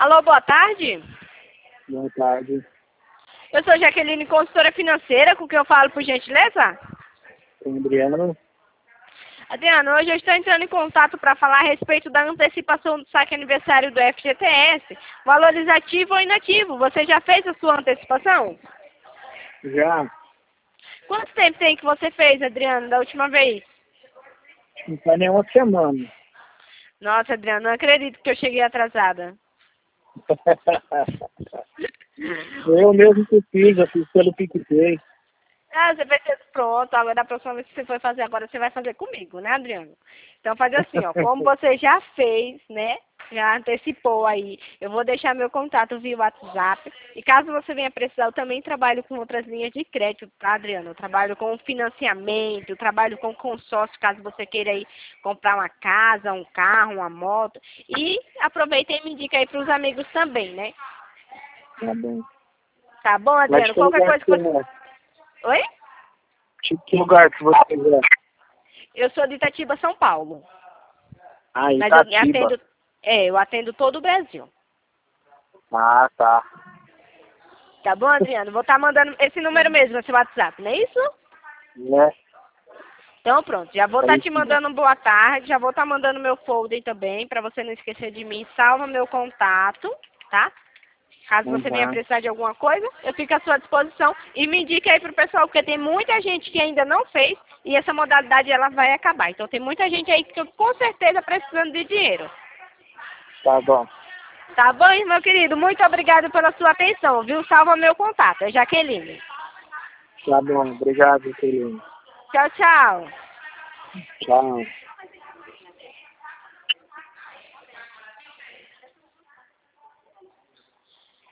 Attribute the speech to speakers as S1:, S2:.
S1: Alô, boa tarde.
S2: Boa tarde.
S1: Eu sou Jaqueline, consultora financeira, com quem eu falo, por gentileza?
S2: Com Adriano.
S1: Adriano, hoje eu estou entrando em contato para falar a respeito da antecipação do saque aniversário do FGTS, valorizativo ou inativo. Você já fez a sua antecipação?
S2: Já?
S1: Quanto tempo tem que você fez, Adriano, da última vez?
S2: Não faz nem uma semana.
S1: Nossa, Adriano, não acredito que eu cheguei atrasada.
S2: Eu mesmo que fiz, eu fiz pelo PicPay.
S1: Ah, você vai ser pronto. Agora, da próxima vez que você for fazer agora, você vai fazer comigo, né, Adriano? Então, faz assim, ó. Como você já fez, né? Já antecipou aí. Eu vou deixar meu contato via WhatsApp. E caso você venha precisar, eu também trabalho com outras linhas de crédito, tá, Adriano? Eu trabalho com financiamento, eu trabalho com consórcio, caso você queira aí comprar uma casa, um carro, uma moto. E aproveita e me indica aí para os amigos também, né?
S2: Tá bom.
S1: Tá bom,
S2: Mas
S1: Adriano?
S2: que
S1: Qualquer
S2: lugar
S1: coisa
S2: que
S1: que
S2: você
S1: você...
S2: é?
S1: Oi?
S2: Que lugar que você é?
S1: Eu sou de Itatiba, São Paulo.
S2: Ah,
S1: Mas eu
S2: Itatiba.
S1: atendo, eu atendo todo o Brasil.
S2: Ah, tá.
S1: Tá bom, Adriano? Vou estar mandando esse número mesmo no seu WhatsApp, não é isso?
S2: Né?
S1: Então pronto, já vou
S2: É
S1: estar te
S2: isso mesmo.
S1: mandando um boa tarde, já vou estar mandando meu folder também, para você não esquecer de mim. Salva meu contato, tá? Caso você venha
S2: Uhum.
S1: precisar de alguma coisa, eu fico à sua disposição. E me indica aí pro pessoal, porque tem muita gente que ainda não fez e essa modalidade ela vai acabar. Então tem muita gente aí que com certeza precisando de dinheiro.
S2: Tá bom.
S1: Tá bom, meu querido? Muito obrigado pela sua atenção, viu? Salva meu contato, é Jaqueline.
S2: Tá bom. Obrigado, querido.
S1: Tchau, tchau.
S2: Tchau.